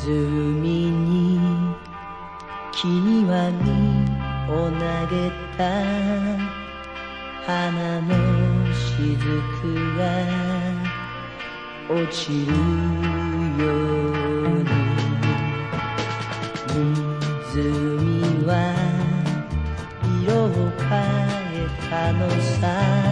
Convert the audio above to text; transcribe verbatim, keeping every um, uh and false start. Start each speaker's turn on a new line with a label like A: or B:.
A: 湖に木には実を投げた花の雫が落ちるように湖は色を変えたのさ